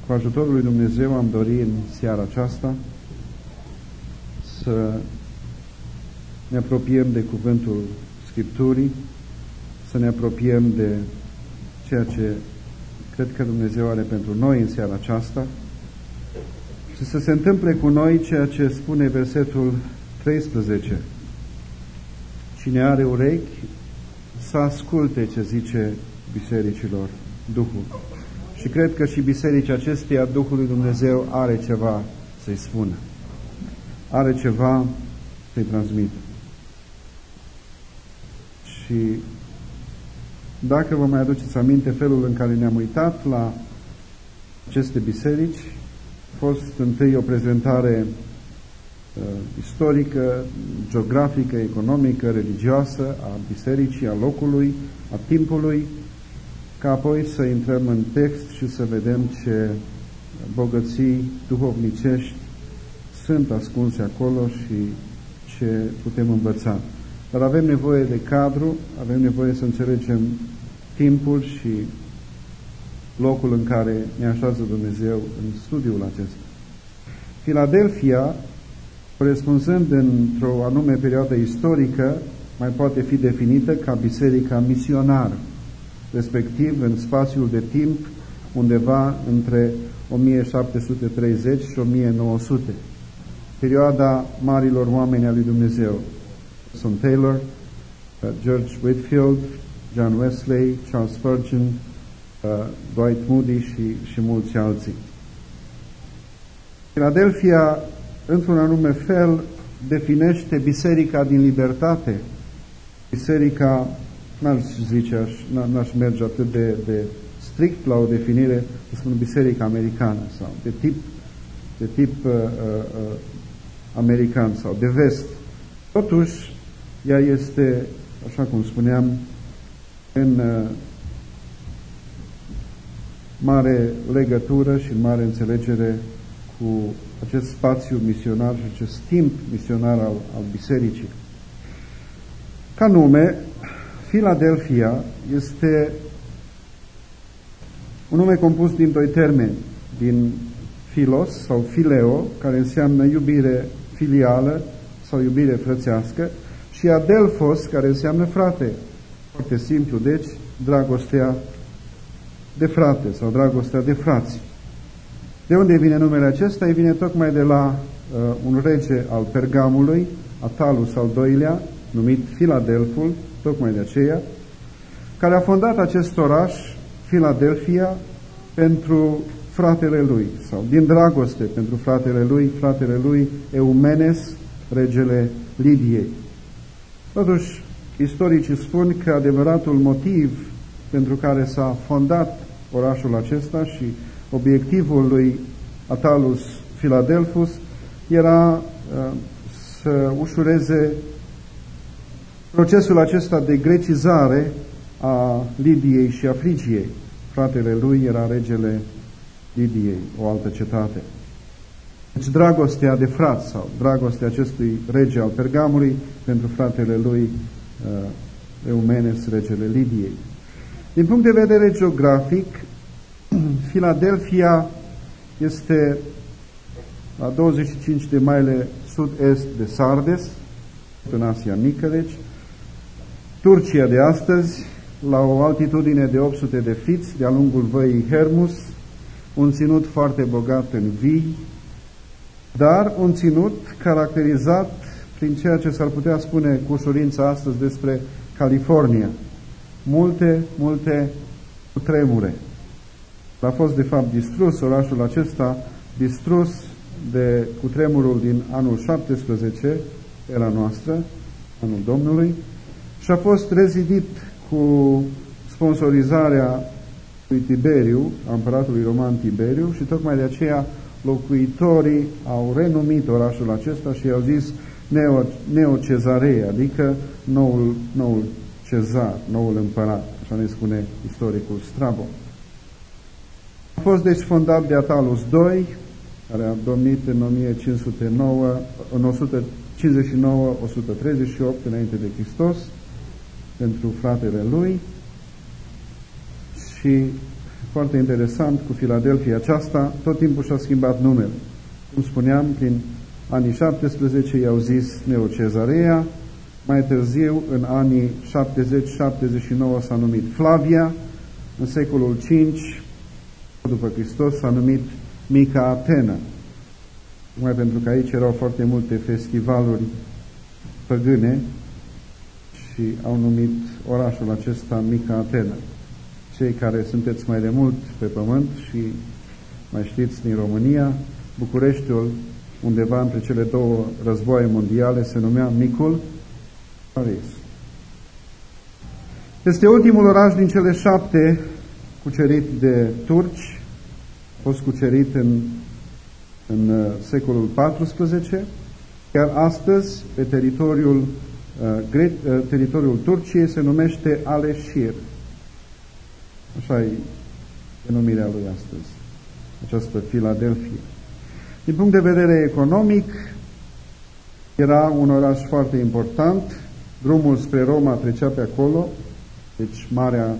Cu ajutorul lui Dumnezeu am dorit în seara aceasta să ne apropiem de cuvântul Scripturii, să ne apropiem de ceea ce cred că Dumnezeu are pentru noi în seara aceasta și să se întâmple cu noi ceea ce spune versetul 13. Cine are urechi să asculte ce zice bisericilor Duhul. Și cred că și bisericii acesteia Duhul lui Dumnezeu are ceva să-i spună. Are ceva să-i transmită. Și dacă vă mai aduceți aminte felul în care ne-am uitat la aceste biserici, a fost întâi o prezentare istorică, geografică, economică, religioasă a bisericii, a locului, a timpului, ca apoi să intrăm în text și să vedem ce bogății duhovnicești sunt ascunse acolo și ce putem învăța. Dar avem nevoie de cadru, avem nevoie să înțelegem timpul și locul în care ne așează Dumnezeu în studiul acesta. Filadelfia, corespunzând într-o anume perioadă istorică, mai poate fi definită ca biserica misionară, respectiv în spațiul de timp undeva între 1730 și 1900, perioada marilor oameni al lui Dumnezeu, John Taylor, George Whitefield, John Wesley, Charles Spurgeon, Dwight Moody și mulți alții. Filadelfia, într-un anume fel, definește biserica din libertate. Biserica, n-aș merge atât de strict la o definire, să spun biserica americană sau de tip american sau de vest. Totuși, ea este, așa cum spuneam, în mare legătură și în mare înțelegere cu acest spațiu misionar și acest timp misionar al bisericii. Ca nume, Filadelfia este un nume compus din doi termeni, din philos sau phileo, care înseamnă iubire filială sau iubire frățească, și adelphos, care înseamnă frate. Foarte simplu, deci, dragostea de frate sau dragostea de frați. De unde vine numele acesta? Vine tocmai de la un rege al Pergamului, Atalus al II-lea, numit Filadelful, tocmai de aceea, care a fondat acest oraș, Filadelfia, pentru fratele lui, sau din dragoste pentru fratele lui Eumenes, regele Lidiei. Totuși, istoricii spun că adevăratul motiv pentru care s-a fondat orașul acesta și obiectivul lui Atalus Filadelfus era să ușureze procesul acesta de grecizare a Lidiei și a Frigiei. Fratele lui era regele Lidiei, o altă cetate. Deci dragostea de frați sau dragostea acestui rege al Pergamului pentru fratele lui Eumenes, regele Lidiei. Din punct de vedere geografic, Filadelfia este la 25 de maile sud-est de Sardes, în Asia Mică, deci, Turcia de astăzi, la o altitudine de 800 de fiți de-a lungul văii Hermus, un ținut foarte bogat în vii, dar un ținut caracterizat prin ceea ce s-ar putea spune cu ușurință astăzi despre California. Multe cutremure. A fost de fapt distrus orașul acesta, distrus de cutremurul din anul 17, era noastră, anul Domnului, și a fost rezidit cu sponsorizarea lui Tiberiu, a împăratului roman Tiberiu, și tocmai de aceea locuitorii au renumit orașul acesta și i-au zis Neo-Cezaree, adică noul cezar, noul împărat, așa ne spune istoricul Strabo. A fost deci fondat de Atalus II, care a domnit în 159-138 înainte de Hristos, pentru fratele lui, și foarte interesant cu Filadelfia aceasta, tot timpul și-a schimbat numele. Cum spuneam, prin anii 17 i-au zis Neocezarea, mai târziu, în anii 70-79 s-a numit Flavia, în secolul 5 după Hristos s-a numit Mica Atena, numai pentru că aici erau foarte multe festivaluri păgâne și au numit orașul acesta Mica Atena. Cei care sunteți mai de mult pe pământ și mai știți din România, Bucureștiul, undeva între cele două războaie mondiale, se numea Micul Paris. Este ultimul oraș din cele 7 cucerit de turci, a fost cucerit în secolul XIV, iar astăzi, pe teritoriul Turciei, se numește Aleșir. Așa e denumirea lui astăzi, această Filadelfia. Din punct de vedere economic, era un oraș foarte important, drumul spre Roma trecea pe acolo, deci marea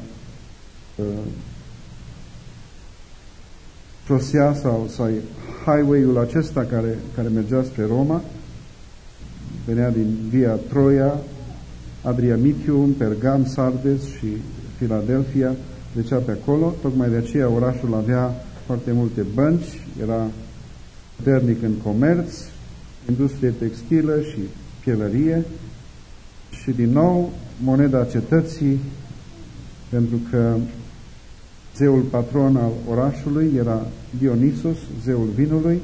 șosea sau highway-ul acesta care mergea spre Roma, venea din Via Troia, Adriamitium, Pergam, Sardes și Filadelfia, trecea pe acolo, tocmai de aceea orașul avea foarte multe bănci, era puternic în comerț, industrie textilă și pielărie și din nou moneda cetății, pentru că zeul patron al orașului era Dionisos, zeul vinului,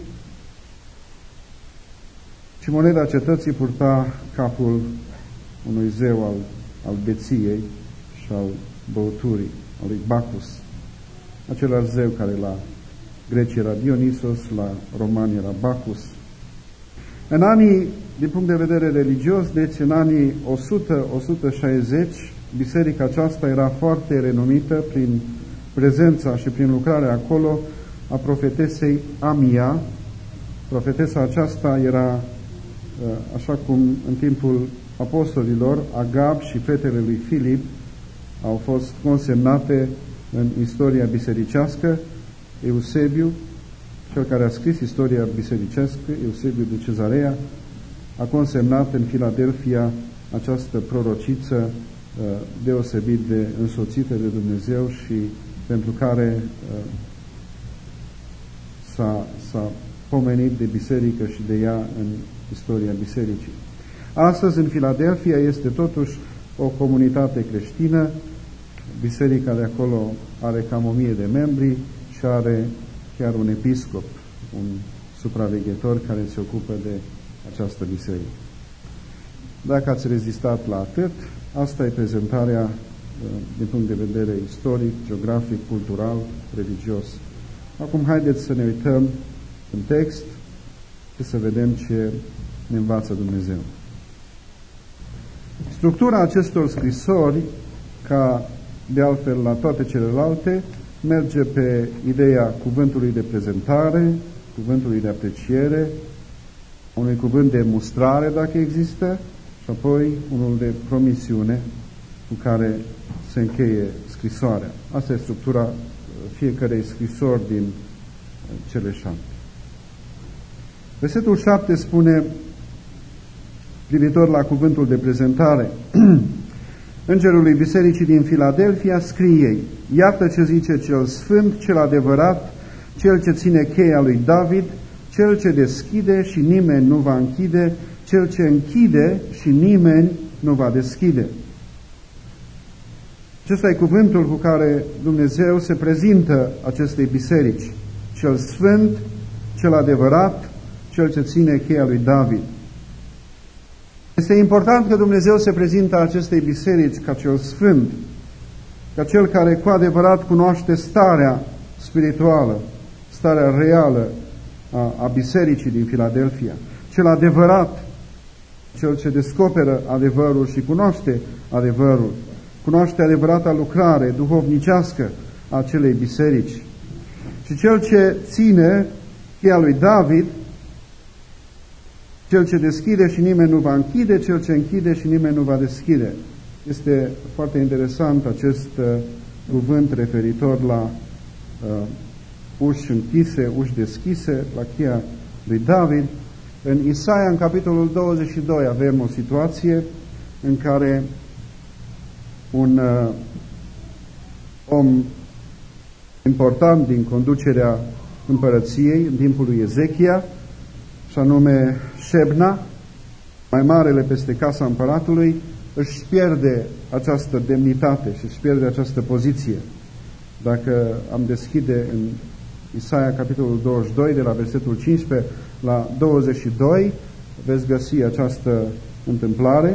și moneda cetății purta capul unui zeu al beției și al băuturii, al lui Bacchus, același zeu care la greci era Dionisos, la romani era Bacchus. În anii, din punct de vedere religios, deci în anii 100-160, biserica aceasta era foarte renumită prin prezența și prin lucrarea acolo a profetesei Amia. Profetesa aceasta era, așa cum în timpul apostolilor, Agab și fetele lui Filip au fost consemnate în istoria bisericească. Eusebiu, cel care a scris istoria bisericească, Eusebiu de Cezarea, a consemnat în Filadelfia această prorociță deosebit de însoțită de Dumnezeu și pentru care s-a pomenit de biserică și de ea în istoria bisericii. Astăzi, în Filadelfia, este totuși o comunitate creștină. Biserica de acolo are cam 1000 de membri și are chiar un episcop, un supraveghetor care se ocupă de această biserică. Dacă ați rezistat la atât, asta e prezentarea din punct de vedere istoric, geografic, cultural, religios. Acum haideți să ne uităm în text și să vedem ce ne învață Dumnezeu. Structura acestor scrisori, ca de altfel la toate celelalte, merge pe ideea cuvântului de prezentare, cuvântului de apreciere, unui cuvânt de mustrare, dacă există, și apoi unul de promisiune cu care se încheie scrisoarea. Asta e structura fiecarei scrisori din cele 7. Versetul 7 spune, privitor la cuvântul de prezentare, Îngerului Bisericii din Filadelfia scrie ei, iată ce zice cel sfânt, cel adevărat, cel ce ține cheia lui David, cel ce deschide și nimeni nu va închide, cel ce închide și nimeni nu va deschide. Acesta e cuvântul cu care Dumnezeu se prezintă acestei biserici, cel sfânt, cel adevărat, cel ce ține cheia lui David. Este important că Dumnezeu se prezintă acestei biserici ca cel sfânt, ca cel care cu adevărat cunoaște starea spirituală, starea reală a bisericii din Filadelfia, cel adevărat, cel ce descoperă adevărul și cunoaște adevărul, cunoaște adevărata lucrare duhovnicească a acelei biserici, și cel ce ține cheia lui David, cel ce deschide și nimeni nu va închide, cel ce închide și nimeni nu va deschide. Este foarte interesant acest cuvânt referitor la uși închise, uși deschise, la cheia lui David. În Isaia, în capitolul 22, avem o situație în care un om important din conducerea împărăției în timpul lui Ezechia, și anume Șebna, mai marele peste casa împăratului, își pierde această demnitate și își pierde această poziție. Dacă am deschide în Isaia capitolul 22, de la versetul 15 la 22, veți găsi această întâmplare.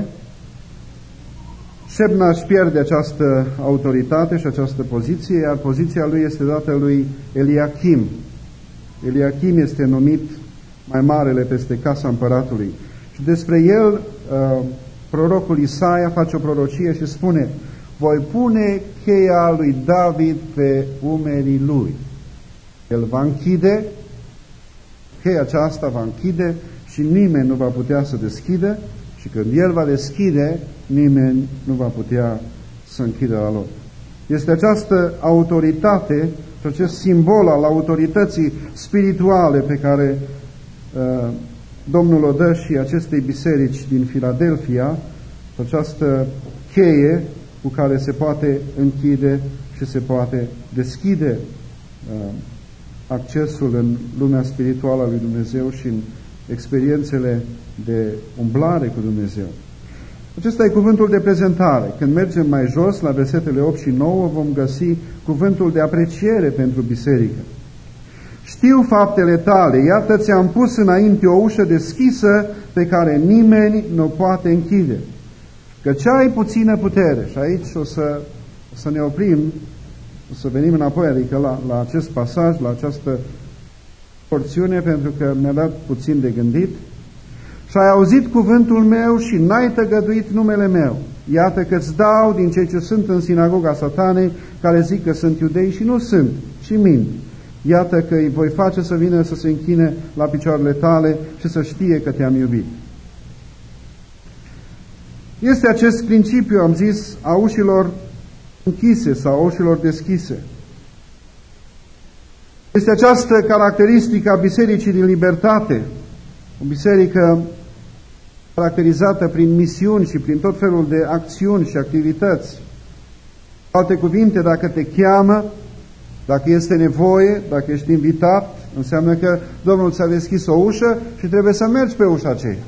Șebna își pierde această autoritate și această poziție, iar poziția lui este dată lui Eliachim. Eliachim este numit mai marele peste casa împăratului. Și despre el, prorocul Isaia face o prorocie și spune: voi pune cheia lui David pe umerii lui. El va închide, cheia aceasta va închide și nimeni nu va putea să deschidă, și când el va deschide, nimeni nu va putea să închidă la loc. Este această autoritate și acest simbol al autorității spirituale pe care Domnul o dă și acestei biserici din Filadelfia, această cheie cu care se poate închide și se poate deschide accesul în lumea spirituală a lui Dumnezeu și în experiențele de umblare cu Dumnezeu. Acesta e cuvântul de prezentare. Când mergem mai jos, la versetele 8 și 9, vom găsi cuvântul de apreciere pentru biserică. Știu faptele tale, iată ți-am pus înainte o ușă deschisă pe care nimeni nu poate închide. Căci ai puțină putere. Și aici o să ne oprim, o să venim înapoi, adică la acest pasaj, la această porțiune, pentru că mi-a dat puțin de gândit. Și ai auzit cuvântul meu și n-ai tăgăduit numele meu. Iată că îți dau din cei ce sunt în sinagoga Satanei, care zic că sunt iudei și nu sunt, și mint. Iată că îi voi face să vină să se închine la picioarele tale și să știe că te-am iubit. Este acest principiu, am zis, a ușilor închise sau a ușilor deschise. Este această caracteristică a bisericii din libertate, o biserică caracterizată prin misiuni și prin tot felul de acțiuni și activități. Cu alte cuvinte, dacă te cheamă, dacă este nevoie, dacă ești invitat, înseamnă că Domnul ți-a deschis o ușă și trebuie să mergi pe ușa aceea.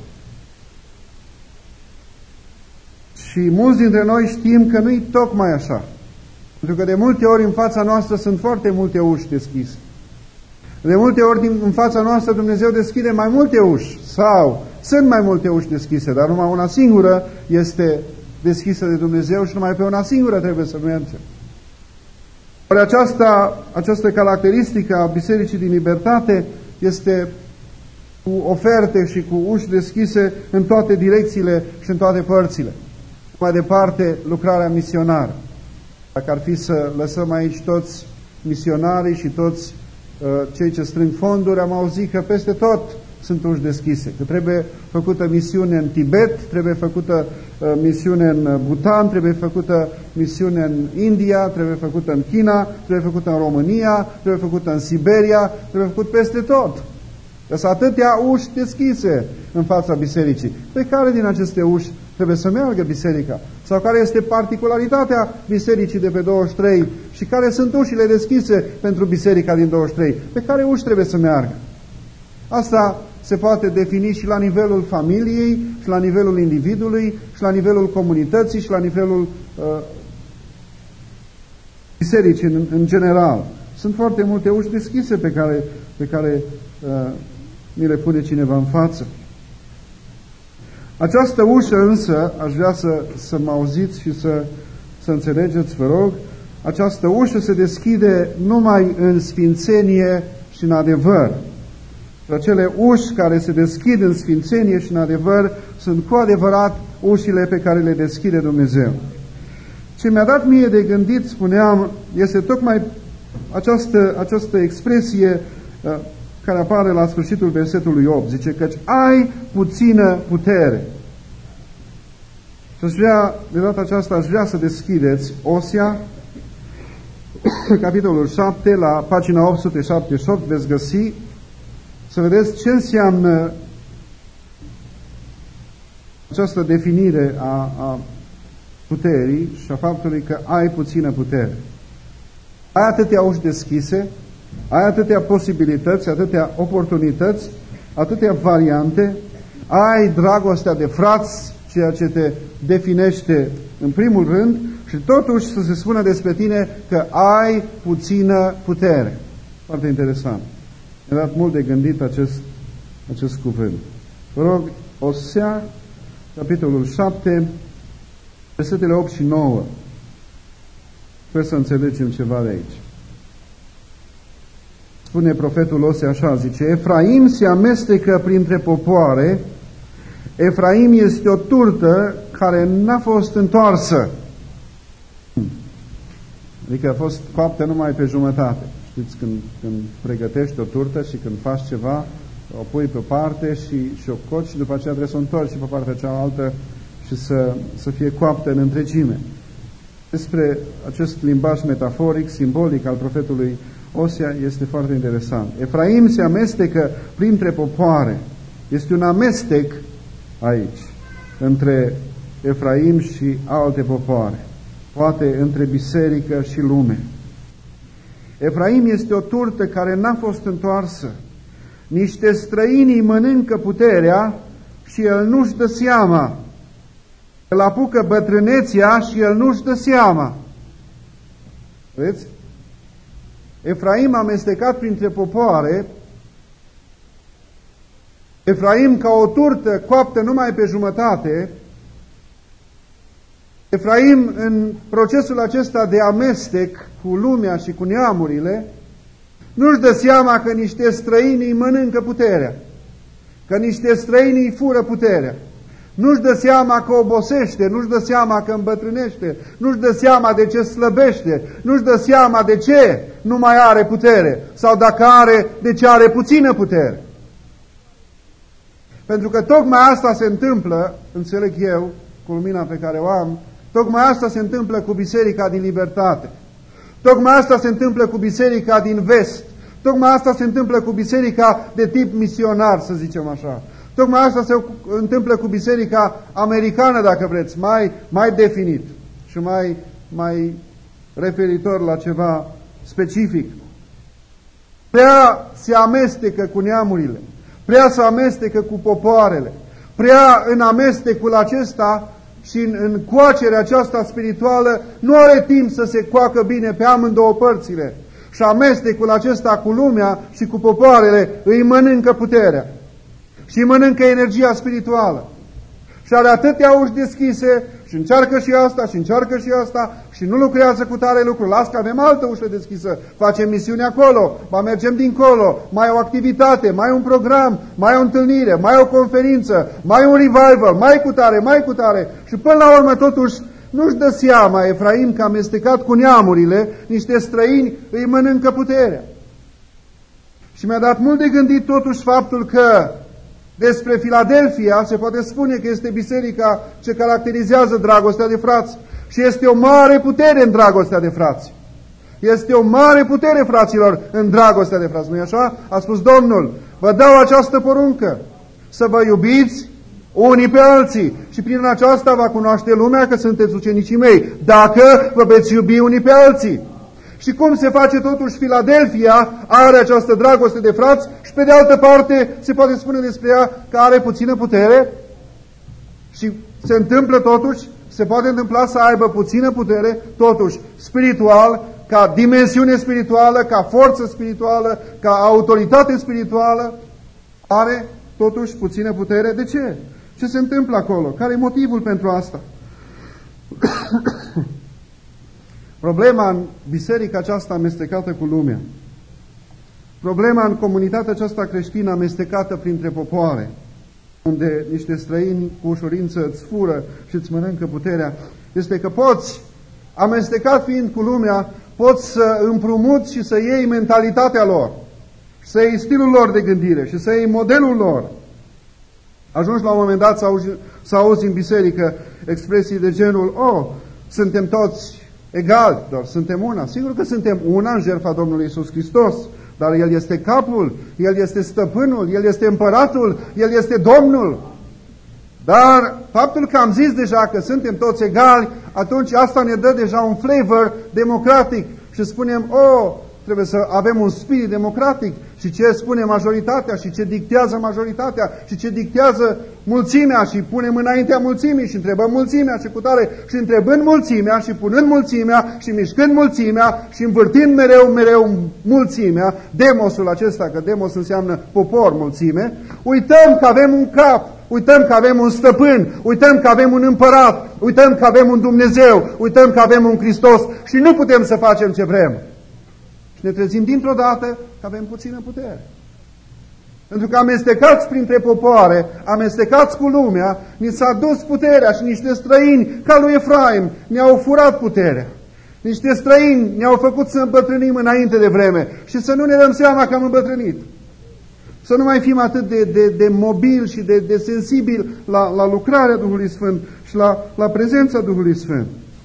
Și mulți dintre noi știm că nu-i tocmai așa. Pentru că de multe ori în fața noastră sunt foarte multe uși deschise. De multe ori în fața noastră Dumnezeu deschide mai multe uși, sau sunt mai multe uși deschise, dar numai una singură este deschisă de Dumnezeu și numai pe una singură trebuie să mergem. Ori această caracteristică a Bisericii din Libertate este cu oferte și cu uși deschise în toate direcțiile și în toate părțile. Mai departe, lucrarea misionară. Dacă ar fi să lăsăm aici toți misionarii și toți cei ce strâng fonduri, am auzit că peste tot sunt uși deschise. Că trebuie făcută misiune în Tibet, trebuie făcută misiune în Bhutan, trebuie făcută misiune în India, trebuie făcută în China, trebuie făcută în România, trebuie făcută în Siberia, trebuie făcut peste tot. Sunt atâtea uși deschise în fața bisericii. Pe care din aceste uși trebuie să meargă biserica? Sau care este particularitatea bisericii de pe 23? Și care sunt ușile deschise pentru biserica din 23? Pe care uși trebuie să meargă? Asta se poate defini și la nivelul familiei, și la nivelul individului, și la nivelul comunității, și la nivelul bisericii în general. Sunt foarte multe uși deschise pe care mi le pune cineva în față. Această ușă însă, aș vrea să mă auziți și să înțelegeți, vă rog, această ușă se deschide numai în sfințenie și în adevăr. Și acele uși care se deschid în sfințenie și în adevăr sunt cu adevărat ușile pe care le deschide Dumnezeu. Ce mi-a dat mie de gândit, spuneam, este tocmai această expresie care apare la sfârșitul versetului 8. Zice, căci ai puțină putere. Și de data aceasta aș vrea să deschideți Osea, capitolul 7, la pagina 878, veți găsi, să vedeți ce înseamnă această definire a puterii și a faptului că ai puțină putere. Ai atâtea uși deschise, ai atâtea posibilități, atâtea oportunități, atâtea variante, ai dragostea de frați, ceea ce te definește în primul rând, și totuși să se spună despre tine că ai puțină putere. Foarte interesant. Mi-a dat mult de gândit acest cuvânt. Vă rog, Osea, capitolul 7, versetele 8 și 9. Sper să înțelegem ceva de aici. Spune profetul Osea așa, zice: Efraim se amestecă printre popoare, Efraim este o turtă care n-a fost întoarsă. Adică a fost coaptă numai pe jumătate. Știți, când pregătești o turtă și când faci ceva, o pui pe parte și o coci și după aceea trebuie să o întorci și pe partea cealaltă și să fie coaptă în întregime. Despre acest limbaj metaforic, simbolic al profetului Osea este foarte interesant. Efraim se amestecă printre popoare. Este un amestec aici între Efraim și alte popoare, poate între biserică și lume. Efraim este o turtă care n-a fost întoarsă. Niște străini mănâncă puterea și el nu-și dă seama. Îl apucă bătrânețea și el nu-și dă seama. Vedeți? Efraim amestecat printre popoare, Efraim ca o turtă coaptă numai pe jumătate, Efraim în procesul acesta de amestec cu lumea și cu neamurile, nu-și dă seama că niște străini îi mănâncă puterea, că niște străini îi fură puterea. Nu-și dă seama că obosește, nu-și dă seama că îmbătrânește, nu-și dă seama de ce slăbește, nu-și dă seama de ce nu mai are putere sau dacă are, de ce are puțină putere. Pentru că tocmai asta se întâmplă, înțeleg eu, cu lumina pe care o am, tocmai asta se întâmplă cu Biserica din Libertate. Tocmai asta se întâmplă cu Biserica din Vest. Tocmai asta se întâmplă cu Biserica de tip misionar, să zicem așa. Tocmai asta se întâmplă cu Biserica americană, dacă vreți, mai definit și mai referitor la ceva specific. Prea se amestecă cu neamurile, prea se amestecă cu popoarele, prea în amestecul acesta și în coacerea aceasta spirituală nu are timp să se coacă bine pe amândouă părțile. Și amestecul acesta cu lumea și cu popoarele îi mănâncă puterea și îi mănâncă energia spirituală. Și are atâtea uși deschise și încearcă și asta și încearcă și asta și nu lucrează cu tare lucru. Las că avem altă ușă deschisă, facem misiune acolo, mai mergem dincolo, mai o activitate, mai un program, mai o întâlnire, mai o conferință, mai un revival, mai cu tare. Și până la urmă totuși nu-și dă seama Efraim că amestecat cu neamurile, niște străini îi mănâncă puterea. Și mi-a dat mult de gândit totuși faptul că despre Filadelfia se poate spune că este biserica ce caracterizează dragostea de frați. Și este o mare putere în dragostea de frați. Este o mare putere, fraților, în dragostea de frați. Nu-i așa? A spus Domnul: vă dau această poruncă, să vă iubiți unii pe alții. Și prin aceasta va cunoaște lumea că sunteți ucenicii mei, dacă vă veți iubi unii pe alții. Și cum se face totuși Filadelfia are această dragoste de frați și pe de altă parte se poate spune despre ea că are puțină putere? Și se întâmplă totuși, se poate întâmpla să aibă puțină putere, totuși spiritual, ca dimensiune spirituală, ca forță spirituală, ca autoritate spirituală, are totuși puțină putere. De ce? Ce se întâmplă acolo? Care e motivul pentru asta? Problema în biserica aceasta amestecată cu lumea, problema în comunitatea aceasta creștină amestecată printre popoare, unde niște străini cu ușurință îți fură și îți mănâncă puterea, este că poți, amestecat fiind cu lumea, poți să împrumuți și să iei mentalitatea lor, să iei stilul lor de gândire și să iei modelul lor. Ajungi la un moment dat să auzi în biserică expresii de genul: suntem toți egali, doar suntem una. Sigur că suntem una în jertfa Domnului Iisus Hristos, dar El este capul, El este stăpânul, El este împăratul, El este Domnul. Dar faptul că am zis deja că suntem toți egali, atunci asta ne dă deja un flavor democratic și spunem, trebuie să avem un spirit democratic. Și ce spune majoritatea și ce dictează majoritatea și ce dictează mulțimea și punem înaintea mulțimii și întrebăm mulțimea și cu tare și întrebând mulțimea și punând mulțimea și mișcând mulțimea și învârtind mereu mulțimea, demosul acesta, că demos înseamnă popor, mulțime, uităm că avem un cap, uităm că avem un stăpân, uităm că avem un împărat, uităm că avem un Dumnezeu, uităm că avem un Hristos și nu putem să facem ce vrem. Și ne trezim dintr-o dată că avem puțină putere. Pentru că amestecați printre popoare, amestecați cu lumea, ni s-a dus puterea și niște străini ca lui Efraim ne-au furat puterea. Niște străini ne-au făcut să îmbătrânim înainte de vreme și să nu ne dăm seama că am îmbătrânit. Să nu mai fim atât de mobil și de sensibil la lucrarea Duhului Sfânt și la prezența Duhului Sfânt.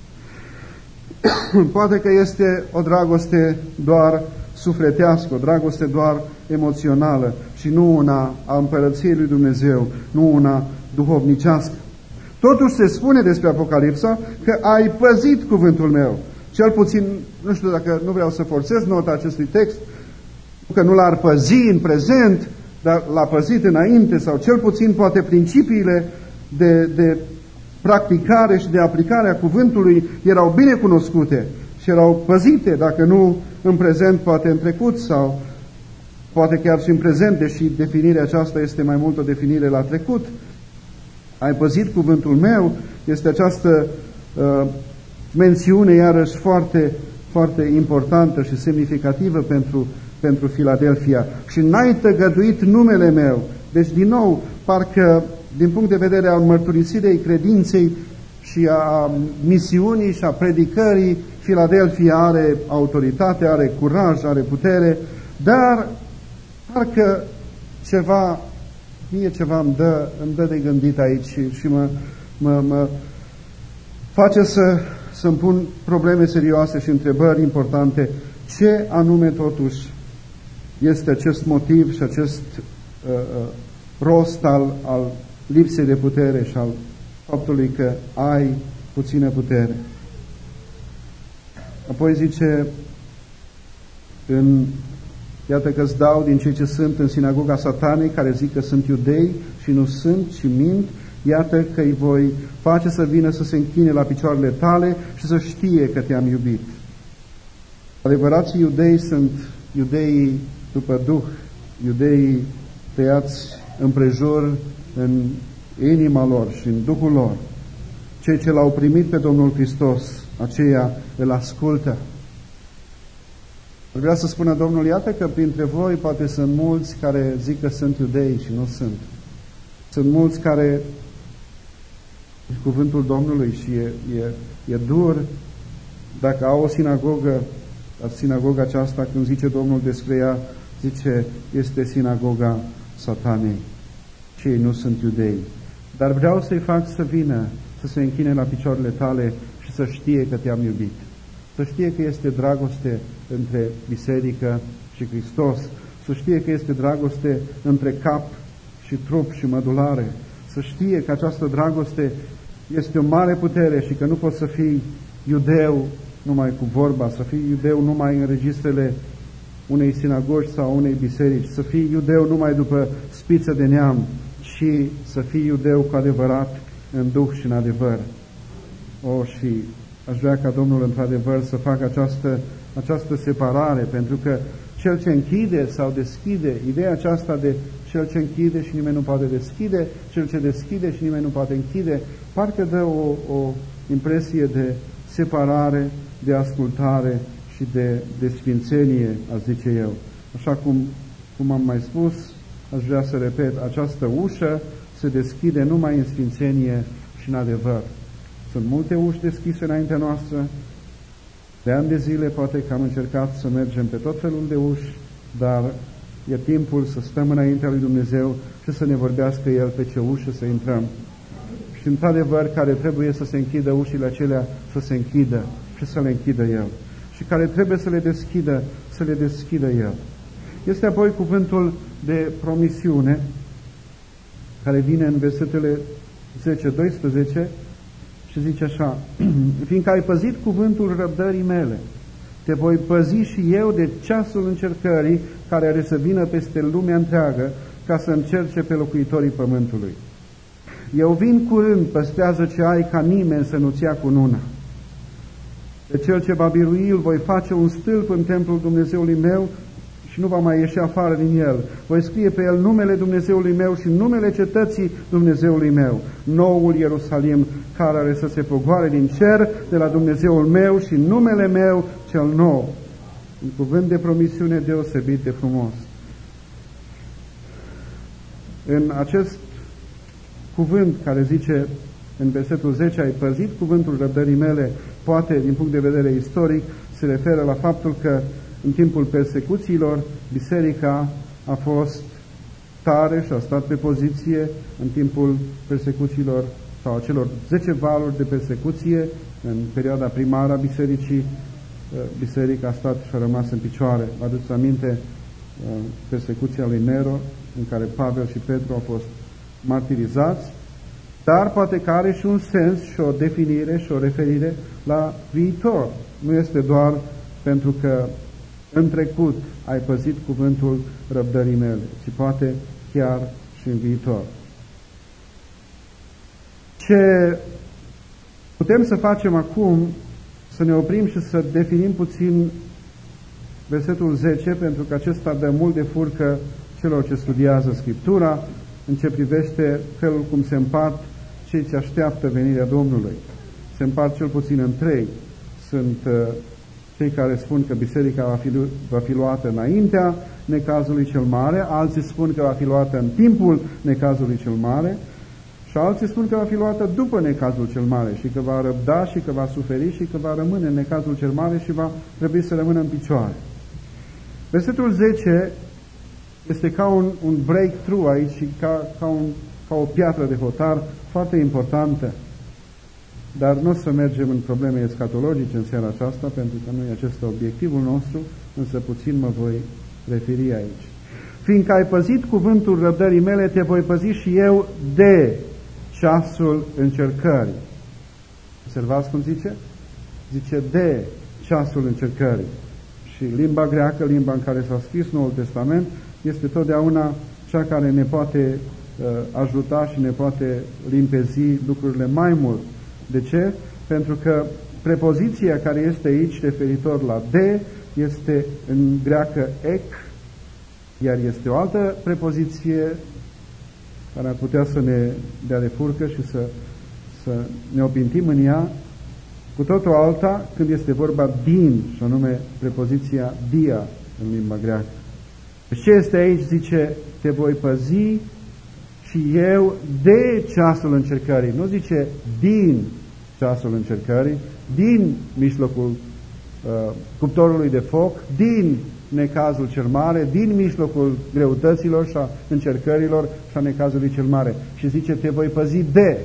Poate că este o dragoste doar sufletească, o dragoste doar emoțională și nu una a împărăției lui Dumnezeu, nu una duhovnicească. Totuși se spune despre Apocalipsa că ai păzit cuvântul meu. Cel puțin, nu știu dacă nu vreau să forțez nota acestui text, că nu l-ar păzi în prezent, dar l-a păzit înainte sau cel puțin poate principiile de practicare și de aplicare a cuvântului erau bine cunoscute și erau păzite, dacă nu în prezent, poate în trecut sau poate chiar și în prezent, deși definirea aceasta este mai mult o definire la trecut. Ai păzit cuvântul meu, este această mențiune iarăși foarte, foarte importantă și semnificativă pentru Filadelfia. Și n-ai tăgăduit numele meu. Deci, din nou, parcă din punct de vedere al mărturisirii credinței și a misiunii și a predicării, Filadelfia are autoritate, are curaj, are putere, dar parcă mie ceva îmi dă de gândit aici și mă face să-mi pun probleme serioase și întrebări importante. Ce anume totuși este acest motiv și acest rost al lipsei de putere și al faptului că ai puțină putere? Apoi zice, iată că îți dau din cei ce sunt în sinagoga Satanei, care zic că sunt iudei și nu sunt și mint, iată că îi voi face să vină să se închine la picioarele tale și să știe că te-am iubit. Adevărații iudei sunt iudeii după Duh, iudeii tăiați împrejur în inima lor și în Duhul lor. Cei ce l-au primit pe Domnul Hristos, aceia îl ascultă. Vreau să spună Domnul, iată că printre voi poate sunt mulți care zic că sunt iudei și nu sunt. Sunt mulți care cuvântul Domnului și e dur dacă au o sinagogă, sinagoga aceasta, când zice Domnul despre ea, zice, este sinagoga Satanei. Cei nu sunt iudei. Dar vreau să-i fac să vină, să se închine la picioarele tale și să știe că te-am iubit. Să știe că este dragoste între biserică și Hristos. Să știe că este dragoste între cap și trup și mădulare. Să știe că această dragoste este o mare putere și că nu poți să fii iudeu numai cu vorba, să fii iudeu numai în registrele unei sinagogi sau unei biserici, să fii iudeu numai după spiță de neam, ci să fii iudeu cu adevărat în Duh și în adevăr. Și aș vrea ca Domnul într-adevăr să facă această separare, pentru că cel ce închide sau deschide, ideea aceasta de cel ce închide și nimeni nu poate deschide, cel ce deschide și nimeni nu poate închide, parcă dă o impresie de separare, de ascultare și de sfințenie, aș zice eu. Așa cum am mai spus, aș vrea să repet, această ușă se deschide numai în sfințenie și în adevăr. Sunt multe uși deschise înaintea noastră. De ani de zile poate că am încercat să mergem pe tot felul de uși, dar e timpul să stăm înaintea lui Dumnezeu și să ne vorbească El pe ce ușă să intrăm. Și într-adevăr, care trebuie să se închidă ușile acelea, să se închidă și și să le închidă El. Și care trebuie să le deschidă El. Este apoi cuvântul de promisiune, care vine în versetele 10-12 și zice așa: fiindcă ai păzit cuvântul răbdării mele, te voi păzi și eu de ceasul încercării care are să vină peste lumea întreagă, ca să încerce pe locuitorii pământului. Eu vin curând, păstrează ce ai, ca nimeni să nu-ți ia cununa. Pe cel ce va birui îl voi face un stâlp în templul Dumnezeului meu și nu va mai ieși afară din el. Voi scrie pe el numele Dumnezeului meu și numele cetății Dumnezeului meu, noul Ierusalim, care are să se pogoare din cer de la Dumnezeul meu și numele meu cel nou. Un cuvânt de promisiune deosebit de frumos. În acest cuvânt care zice în versetul 10, ai păzit cuvântul răbdării mele, poate din punct de vedere istoric se referă la faptul că în timpul persecuțiilor biserica a fost tare și a stat pe poziție în timpul persecuțiilor sau acelor 10 valuri de persecuție. În perioada primară a bisericii, biserica a stat și a rămas în picioare. Vă aduceți aminte persecuția lui Nero, în care Pavel și Petru au fost martirizați, dar poate că are și un sens și o definire și o referire la viitor. Nu este doar pentru că în trecut ai păzit cuvântul răbdării mele, ci poate chiar și în viitor. Ce putem să facem acum, să ne oprim și să definim puțin versetul 10, pentru că acesta dă mult de furcă celor ce studiază Scriptura în ce privește felul cum se împart cei ce așteaptă venirea Domnului. Se împart cel puțin în 3. Sunt cei care spun că biserica va fi luată înaintea necazului cel mare, alții spun că va fi luată în timpul necazului cel mare și alții spun că va fi luată după necazul cel mare și că va răbda și că va suferi și că va rămâne în necazul cel mare și va trebui să rămână în picioare. Versetul 10 este ca un breakthrough aici și ca o piatră de hotar foarte importantă. Dar nu o să mergem în probleme escatologice în seara aceasta, pentru că nu e acesta obiectivul nostru, însă puțin mă voi referi aici. Fiindcă ai păzit cuvântul răbdării mele, te voi păzi și eu de ceasul încercării. Observați cum zice? Zice de ceasul încercării. Și limba greacă, limba în care s-a scris Noul Testament, este totdeauna cea care ne poate ajuta și ne poate limpezi lucrurile mai mult. De ce? Pentru că prepoziția care este aici referitor la de este în greacă ek, iar este o altă prepoziție care ar putea să ne dea de furcă și să ne opintim în ea, cu totul alta când este vorba din, și anume prepoziția dia în limba greacă. Ce este aici? Zice, te voi păzi și eu de ceasul încercării. Nu zice din ceasul încercării, din mijlocul cuptorului de foc, din necazul cel mare, din mijlocul greutăților și a încercărilor și a necazului cel mare. Și zice, te voi păzi de.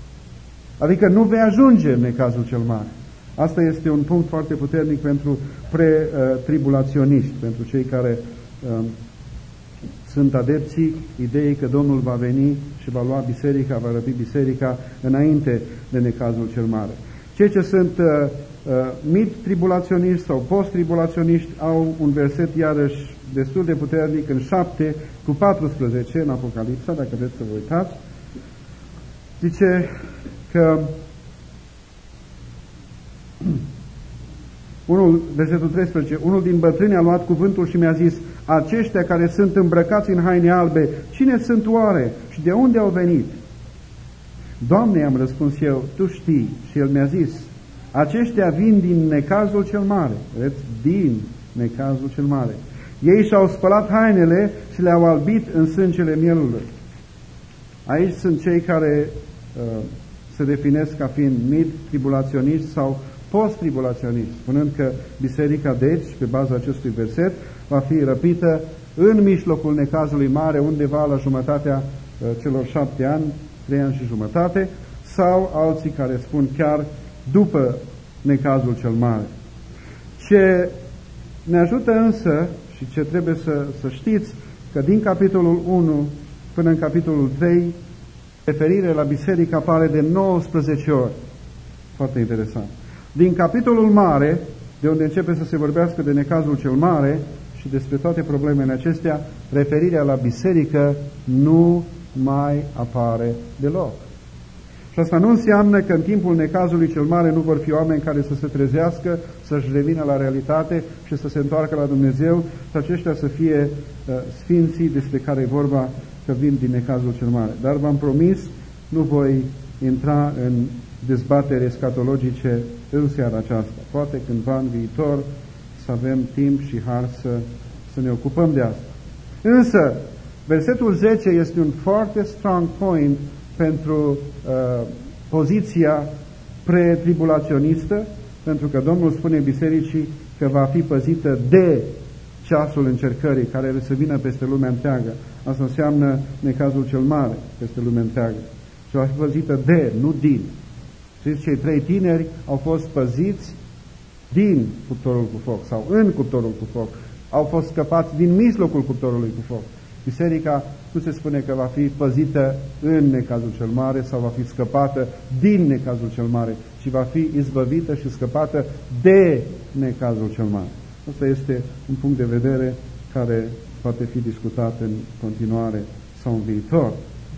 Adică nu vei ajunge în necazul cel mare. Asta este un punct foarte puternic pentru pre-tribulaționiști, pentru cei care sunt adepții ideii că Domnul va veni și va lua biserica, va răpi biserica înainte de necazul cel mare. Cei ce sunt mid-tribulaționiști sau post-tribulaționiști au un verset iarăși destul de puternic în 7:14 în Apocalipsa, dacă vreți să vă uitați. Zice că versetul 13, unul din bătrâni a luat cuvântul și mi-a zis, aceștia care sunt îmbrăcați în haine albe, cine sunt oare și de unde au venit? Doamne, i-am răspuns eu, tu știi. Și el mi-a zis, aceștia vin din necazul cel mare. Vedeți? Din necazul cel mare. Ei și-au spălat hainele și le-au albit în sângele mielului. Aici sunt cei care se definesc ca fiind mid-tribulaționiști sau post-tribulaționiști, spunând că biserica, deci, pe baza acestui verset, va fi răpită în mijlocul necazului mare, undeva la jumătatea celor 7 ani, 3 ani și jumătate, sau alții care spun chiar după necazul cel mare. Ce ne ajută însă și ce trebuie să știți, că din capitolul 1 până în capitolul 3, referire la biserică apare de 19 ori. Foarte interesant. Din capitolul mare, de unde începe să se vorbească de necazul cel mare și despre toate problemele acestea, referirea la biserică nu mai apare deloc. Și asta nu înseamnă că în timpul necazului cel mare nu vor fi oameni care să se trezească, să-și revină la realitate și să se întoarcă la Dumnezeu, și aceștia să fie sfinții despre care e vorba că vin din necazul cel mare. Dar v-am promis, nu voi intra în dezbatere escatologice în seara aceasta. Poate cândva în viitor să avem timp și har să ne ocupăm de asta. Însă, versetul 10 este un foarte strong point pentru poziția pre-tribulaționistă, pentru că Domnul spune bisericii că va fi păzită de ceasul încercării care să vină peste lumea întreagă. Asta înseamnă necazul cel mare peste lumea întreagă. Și va fi păzită de, nu din. Știți, cei 3 tineri au fost păziți din cuptorul cu foc sau în cuptorul cu foc. Au fost scăpați din mijlocul cuptorului cu foc. Biserica nu se spune că va fi păzită în necazul cel mare sau va fi scăpată din necazul cel mare, ci va fi izbăvită și scăpată de necazul cel mare. Asta este un punct de vedere care poate fi discutat în continuare sau în viitor.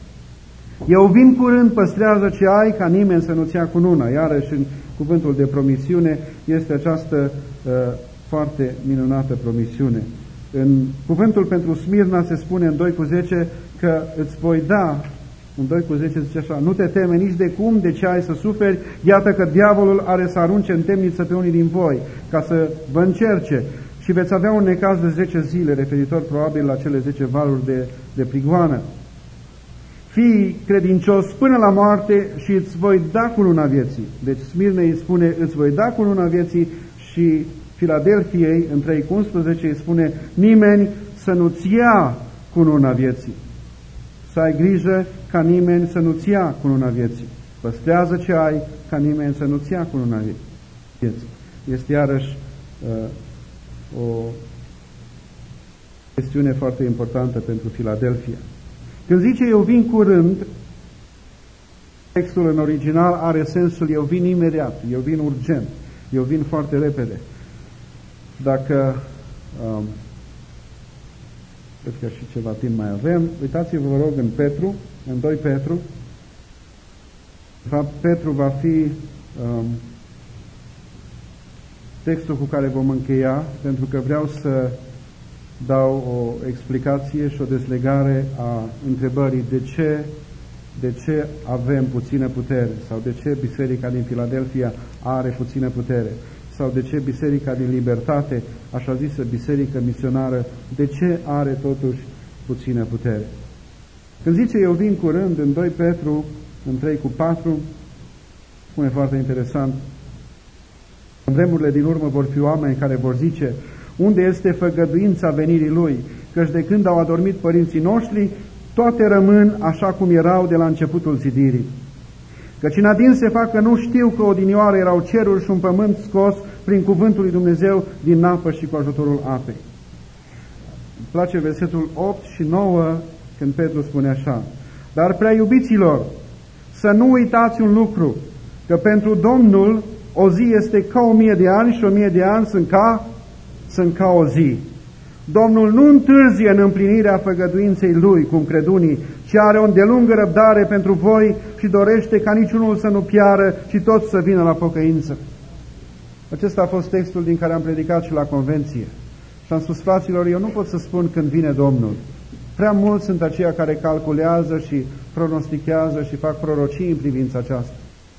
Eu vin curând, păstrează ce ai, ca nimeni să nu-ți ia cununa. Iarăși în cuvântul de promisiune este această foarte minunată promisiune. În cuvântul pentru Smirna se spune în 2:10 că îți voi da, în 2:10 zice așa, nu te teme nici de cum, de ce ai să suferi, iată că diavolul are să arunce în temniță pe unii din voi, ca să vă încerce și veți avea un necaz de 10 zile, referitor probabil la cele 10 valuri de prigoană. Fii credincios până la moarte și îți voi da cununa vieții. Deci Smirne îi spune, îți voi da cununa vieții, și Filadelfiei, în 3:11, îi spune, nimeni să nu-ți ia cununa vieții. Să ai grijă ca nimeni să nu-ți ia cununa vieții. Păstrează ce ai, ca nimeni să nu-ți ia cununa vieții. Este iarăși o chestiune foarte importantă pentru Filadelfia. Când zice eu vin curând, textul în original are sensul eu vin imediat, eu vin urgent, eu vin foarte repede. Dacă cred că și ceva timp mai avem, uitați-vă, vă rog, în Petru, în 2 Petru. De fapt, Petru va fi textul cu care vom încheia, pentru că vreau să dau o explicație și o deslegare a întrebării de ce avem puțină putere, sau de ce biserica din Filadelfia are puțină putere, sau de ce biserica din Libertate, așa zisă biserică misionară, de ce are totuși puțină putere. Când zice eu vin curând, în 2 Petru, în 3:4, spune foarte interesant, în vremurile din urmă vor fi oameni care vor zice, unde este făgăduința venirii Lui? Căci de când au adormit părinții noștri, toate rămân așa cum erau de la începutul zidirii. Căci în adins se fac că nu știu că odinioară erau ceruri și un pământ scos prin cuvântul lui Dumnezeu din apă și cu ajutorul apei. Îmi place versetul 8 și 9 când Petru spune așa, dar prea iubiților, să nu uitați un lucru, că pentru Domnul o zi este ca 1000 de ani și 1000 de ani sunt ca o zi. Domnul nu întârzie în împlinirea făgăduinței Lui, cum cred unii, ci are o îndelungă răbdare pentru voi și dorește ca niciunul să nu piară, ci toți să vină la pocăință. Acesta a fost textul din care am predicat și la convenție. Și am spus, fraților, eu nu pot să spun când vine Domnul. Prea mulți sunt aceia care calculează și pronostichează și fac prorocii în privința aceasta.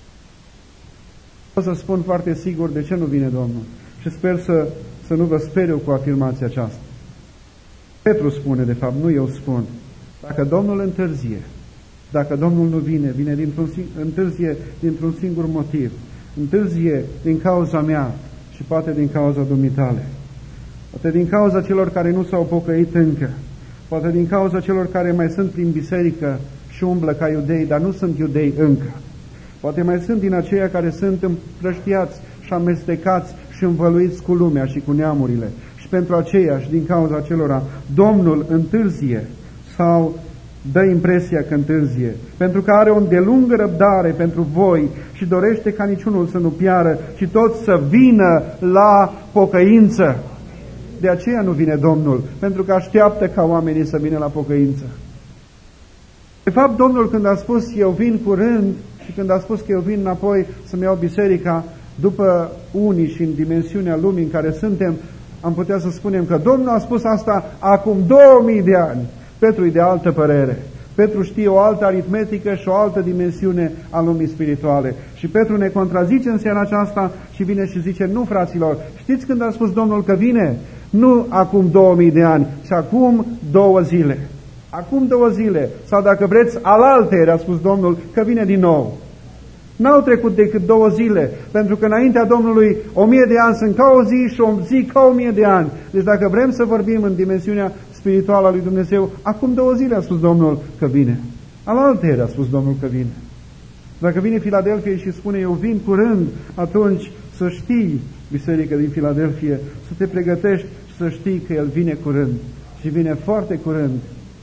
Pot să spun foarte sigur de ce nu vine Domnul. Și sper să nu vă speriu cu afirmația aceasta. Petru spune, de fapt, nu eu spun. Dacă Domnul întârzie, dacă Domnul nu vine, întârzie dintr-un singur motiv. Întârzie din cauza mea și poate din cauza dumitale. Poate din cauza celor care nu s-au pocăit încă. Poate din cauza celor care mai sunt prin biserică și umblă ca iudei, dar nu sunt iudei încă. Poate mai sunt din aceia care sunt împrăștiați și amestecați și învăluiți cu lumea și cu neamurile. Și pentru aceea și din cauza acelora, Domnul întârzie sau dă impresia că întârzie, pentru că are o îndelungă răbdare pentru voi și dorește ca niciunul să nu piară, ci toți să vină la pocăință. De aceea nu vine Domnul, pentru că așteaptă ca oamenii să vină la pocăință. De fapt, Domnul când a spus eu vin curând și când a spus că eu vin înapoi să-mi iau biserica, după unii și în dimensiunea lumii în care suntem, am putea să spunem că Domnul a spus asta acum 2000 de ani. Petru e de altă părere. Petru știe o altă aritmetică și o altă dimensiune a lumii spirituale. Și Petru ne contrazice în seara aceasta și vine și zice, nu fraților, știți când a spus Domnul că vine? Nu acum 2000 de ani, ci acum 2 zile. Acum 2 zile, sau dacă vreți, alaltăieri a spus Domnul că vine din nou. N-au trecut decât 2 zile, pentru că înaintea Domnului 1000 de ani sunt ca o zi și o zi ca 1000 de ani. Deci dacă vrem să vorbim în dimensiunea spirituală a lui Dumnezeu, acum 2 zile a spus Domnul că vine. Alaltăieri a spus Domnul că vine. Dacă vine Filadelfia și spune eu vin curând, atunci să știi, biserică din Filadelfia, să te pregătești și să știi că El vine curând. Și vine foarte curând.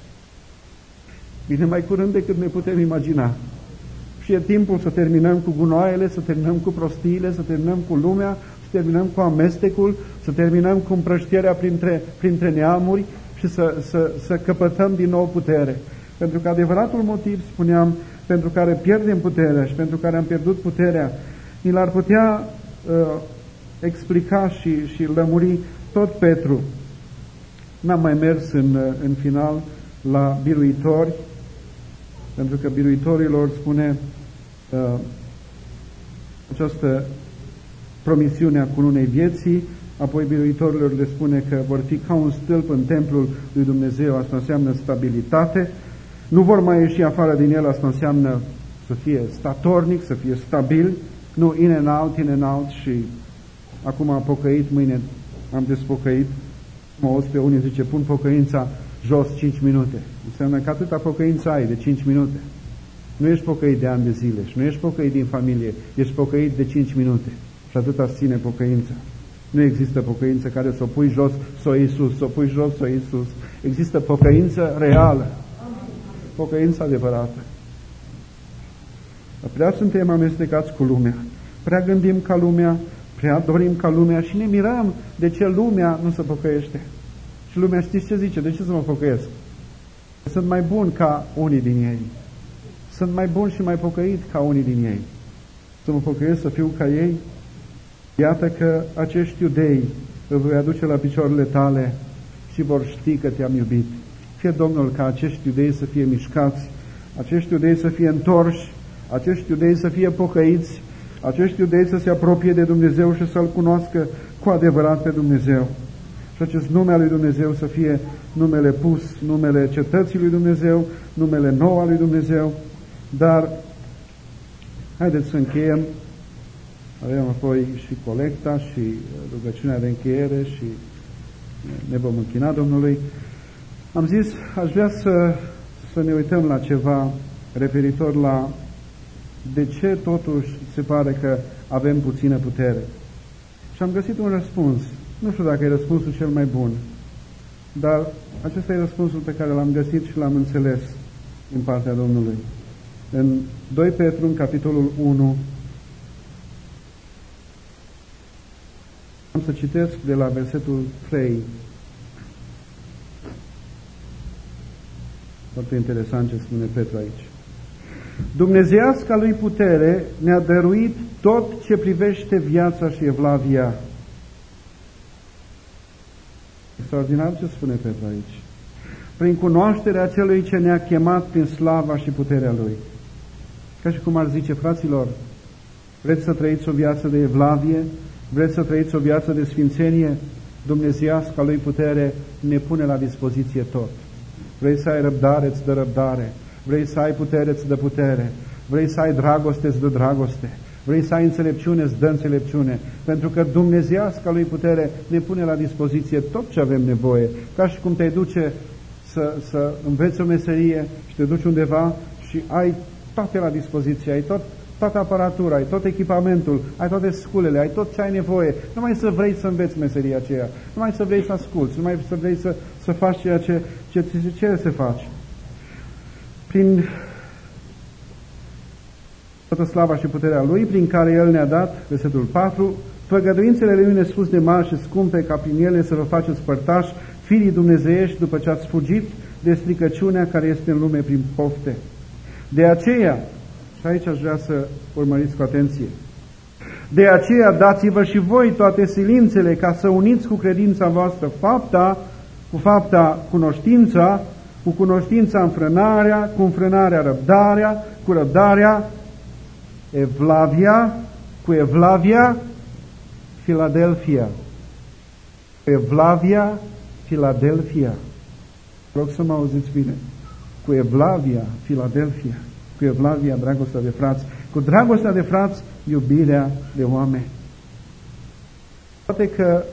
Vine mai curând decât ne putem imagina. Și e timpul să terminăm cu gunoaiele, să terminăm cu prostiile, să terminăm cu lumea, să terminăm cu amestecul, să terminăm cu împrăștierea printre neamuri și să căpătăm din nou putere. Pentru că adevăratul motiv, spuneam, pentru care pierdem puterea și pentru care am pierdut puterea, ni l-ar putea explica și lămuri tot Petru. N-am mai mers în final la biruitori, pentru că biruitorilor spune această promisiune a cununei vieții, apoi biruitorilor le spune că vor fi ca un stâlp în templul lui Dumnezeu, asta înseamnă stabilitate, nu vor mai ieși afară din el, asta înseamnă să fie statornic, să fie stabil, nu in and out și acum am pocăit, mâine am despocăit, mă auzi pe unii zice, pun pocăința jos 5 minute. Înseamnă că atâta pocăință ai de 5 minute. Nu ești pocăit de ani de zile și nu ești pocăit din familie, ești pocăit de 5 minute. Și atâta ține pocăința. Nu există pocăință care să o pui jos, să o iei sus, să o pui jos, să o iei sus. Există pocăință reală. Pocăință adevărată. Prea suntem amestecați cu lumea. Prea gândim ca lumea, prea dorim ca lumea și ne mirăm de ce lumea nu se pocăiește. Și lumea știți ce zice? De ce să mă pocăiesc? Sunt mai bun ca unii din ei. Sunt mai bun și mai pocăit ca unii din ei. Să mă pocăiesc, să fiu ca ei? Iată că acești iudei îl voi aduce la picioarele tale și vor ști că te-am iubit. Fie Domnul ca acești iudei să fie mișcați, acești iudei să fie întorși, acești iudei să fie pocăiți, acești iudei să se apropie de Dumnezeu și să-L cunoască cu adevărat pe Dumnezeu. Și acest nume al lui Dumnezeu să fie numele pus, numele cetății lui Dumnezeu, numele nou al lui Dumnezeu. Dar haideți să încheiem. Avem apoi și colecta și rugăciunea de încheiere și ne vom închina Domnului. Am zis, aș vrea să ne uităm la ceva referitor la de ce totuși se pare că avem puțină putere. Și am găsit un răspuns. Nu știu dacă e răspunsul cel mai bun, dar acesta e răspunsul pe care l-am găsit și l-am înțeles din partea Domnului. În 2 Petru, în capitolul 1, am să citesc de la versetul 3. Foarte interesant ce spune Petru aici. Dumnezeiasca lui putere ne-a dăruit tot ce privește viața și evlavia. Extraordinar ce spune Petru aici. Prin cunoașterea celui ce ne-a chemat prin slava și puterea Lui. Ca și cum ar zice, fraților, vreți să trăiți o viață de evlavie? Vreți să trăiți o viață de sfințenie? Dumnezeiasca lui putere ne pune la dispoziție tot. Vrei să ai răbdare, îți dă răbdare. Vrei să ai putere, îți dă putere. Vrei să ai dragoste, îți dă dragoste. Vrei să ai înțelepciune, îți dă înțelepciune. Pentru că Dumnezeiasca lui putere ne pune la dispoziție tot ce avem nevoie. Ca și cum te duce să înveți o meserie și te duci undeva și ai toate la dispoziție, ai toată aparatura, ai tot echipamentul, ai toate sculele, ai tot ce ai nevoie, numai să vrei să înveți meseria aceea, numai să vrei să asculți, numai să vrei să faci ceea ce ți se cere să faci. Prin toată slava și puterea Lui, prin care El ne-a dat, versetul 4, făgăduințele Lui nespus de mari și scumpe, ca prin ele să vă faceți părtași, firii dumnezeiești, după ce ați fugit de stricăciunea care este în lume prin pofte. De aceea, și aici aș vrea să urmăriți cu atenție, de aceea dați-vă și voi toate silințele ca să uniți cu credința voastră fapta, cu fapta cunoștința, cu cunoștința înfrânarea, cu înfrânarea răbdarea, cu răbdarea evlavia, cu evlavia Filadelfia. Evlavia Filadelfia. Rog să mă auziți bine. Cu evlavia Filadelfia. Cu evlavia dragostea de frați. Cu dragostea de frați, iubirea de oameni. Poate că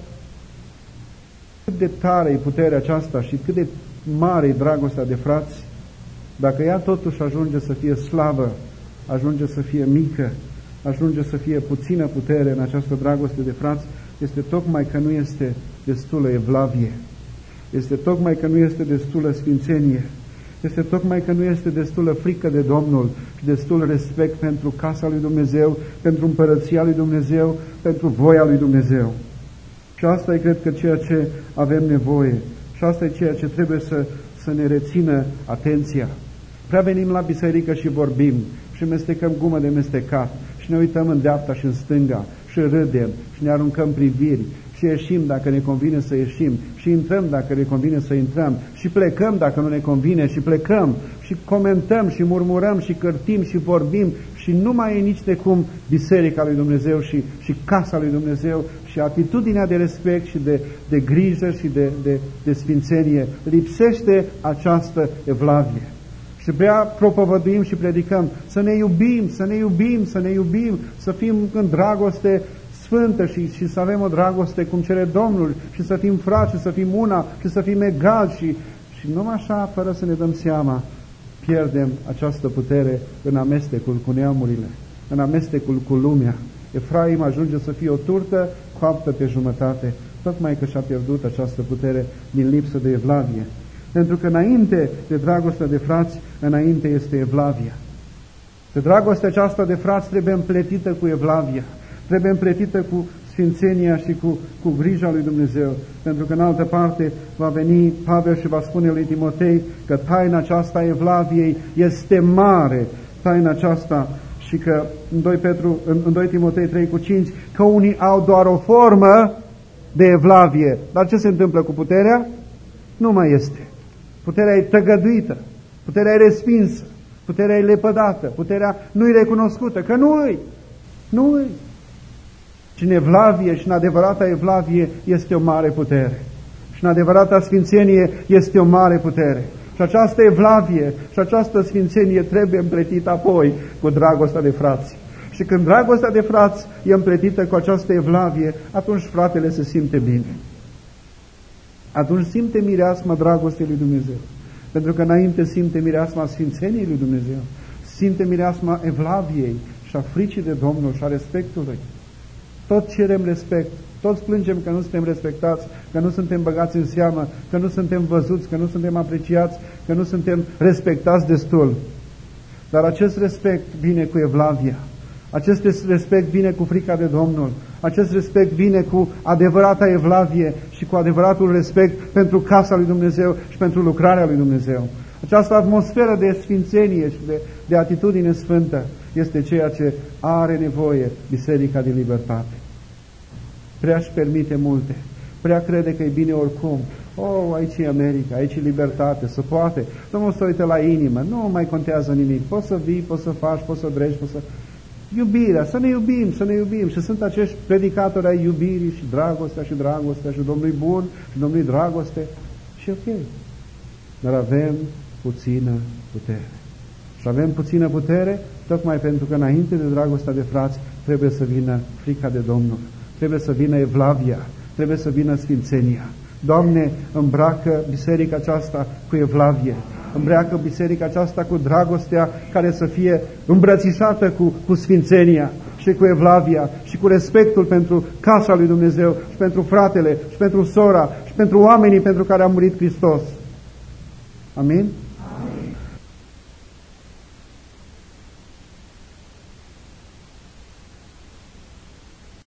cât de tare e puterea aceasta și cât de mare e dragostea de frați, dacă ea totuși ajunge să fie slavă, ajunge să fie mică, ajunge să fie puțină putere în această dragoste de frați, este tocmai că nu este destulă evlavie, este tocmai că nu este destulă sfințenie, este tocmai că nu este destulă frică de Domnul și destul respect pentru casa lui Dumnezeu, pentru împărăția lui Dumnezeu, pentru voia lui Dumnezeu. Și asta e, cred că, ceea ce avem nevoie. Și asta e ceea ce trebuie să ne rețină atenția. Prea venim la biserică și vorbim și mestecăm gumă de mestecat și ne uităm în dreapta și în stânga și râdem și ne aruncăm priviri și ieșim dacă ne convine să ieșim și intrăm dacă ne convine să intrăm și plecăm dacă nu ne convine și plecăm și comentăm și murmurăm și cârtim și vorbim și nu mai e nici de cum biserica lui Dumnezeu și casa lui Dumnezeu și atitudinea de respect și de grijă și de sfințenie. Lipsește această evlavie. Și prea propovăduim și predicăm să ne iubim, să ne iubim, să ne iubim, să fim în dragoste sfântă și să avem o dragoste cum cere Domnul și să fim frați și să fim una și să fim egali și numai așa, fără să ne dăm seama, pierdem această putere în amestecul cu neamurile, în amestecul cu lumea. Efraim ajunge să fie o turtă coaptă pe jumătate, tocmai că și-a pierdut această putere din lipsă de evlavie. Pentru că înainte de dragostea de frați, înainte este evlavia. De dragostea aceasta de frați trebuie împletită cu evlavia, trebuie împletită cu sfințenia și cu grija lui Dumnezeu. Pentru că în altă parte va veni Pavel și va spune lui Timotei că taina aceasta evlaviei este mare, taina aceasta, și că în 2 Timotei 3:5, că unii au doar o formă de evlavie. Dar ce se întâmplă cu puterea? Nu mai este. Puterea e tăgăduită, puterea e respinsă, puterea e lepădată, puterea nu e recunoscută, că nu-i. Și în evlavie și în adevărata evlavie este o mare putere. Și în adevărata sfințenie este o mare putere. Și această evlavie și această sfințenie trebuie împletită apoi cu dragostea de frați. Și când dragostea de frați e împletită cu această evlavie, atunci fratele se simte bine. Atunci simte mireasma dragostei lui Dumnezeu. Pentru că înainte simte mireasma sfințeniei lui Dumnezeu. Simte mireasma evlaviei și a fricii de Domnul și a respectului. Tot cerem respect. Toți plângem că nu suntem respectați, că nu suntem băgați în seamă, că nu suntem văzuți, că nu suntem apreciați, că nu suntem respectați destul. Dar acest respect vine cu evlavia. Acest respect vine cu frica de Domnul. Acest respect vine cu adevărata evlavie și cu adevăratul respect pentru casa lui Dumnezeu și pentru lucrarea lui Dumnezeu. Această atmosferă de sfințenie și de atitudine sfântă este ceea ce are nevoie Biserica din Libertate. Prea își permite multe, prea crede că e bine oricum. Aici e America, aici e libertate, se poate. Domnul se uită la inimă, nu mai contează nimic. Poți să vii, poți să faci, poți să dregi, poți să... Iubirea, să ne iubim. Și sunt acești predicatori ai iubirii și dragostea și Domnul bun și Domnul dragoste. Și ok. Dar avem puțină putere. Și avem puțină putere tocmai pentru că înainte de dragostea de frați trebuie să vină frica de Domnul. Trebuie să vină evlavia, trebuie să vină sfințenia. Doamne, îmbracă biserica aceasta cu evlavie. îmbreacă biserica aceasta cu dragostea care să fie îmbrățișată cu sfințenia și cu evlavia și cu respectul pentru casa lui Dumnezeu și pentru fratele și pentru sora și pentru oamenii pentru care a murit Hristos. Amin?